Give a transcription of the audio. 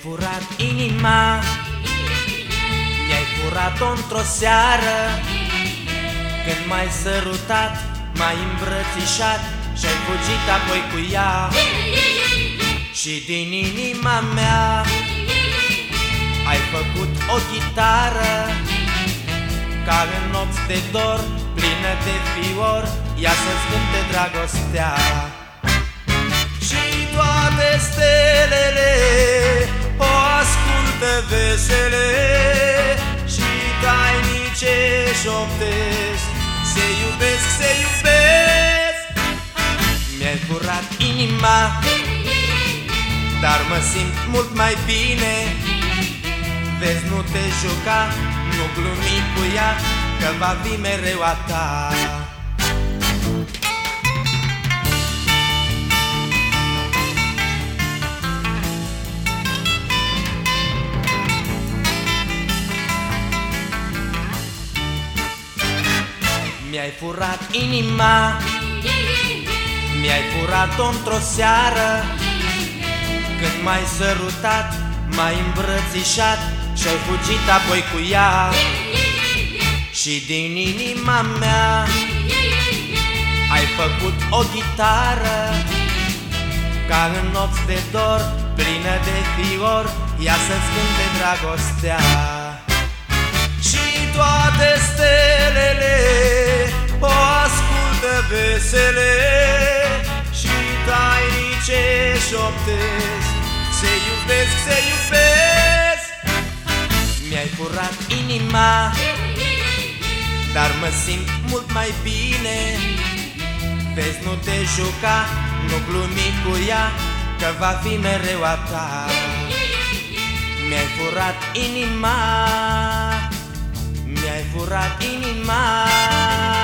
furat inima, mi-ai furat-o într-o seară, când m-ai sărutat, m-ai îmbrățișat și-ai fugit apoi cu ea. Și din inima mea ai făcut o chitară, ca în nopți de dor, plină de fior, ea să-ți cânte dragostea. Și toate stelele o ascultă vesele, și tainice șoptesc, se iubesc, se iubesc. Mi-ai furat inima, dar mă simt mult mai bine. Vezi, nu te juca, nu glumi cu ea, că va fi mereu a ta. Mi-ai furat inima, mi-ai furat-o într-o seară, când m-ai sărutat, m-ai îmbrățișat și-ai fugit apoi cu ea. Și din inima mea ai făcut o chitară, ca în nopți de dor, plină de fior, ea să-ți cânte dragostea. Și toate stelele o ascultă vesele, și tainice șoptesc, se iubesc, se iubesc. Mi-ai furat inima, dar mă simt mult mai bine. Vezi, nu te juca, nu glumi cu ea, că va fi mereu a ta. Mi-ai furat inima, mi-ai furat inima.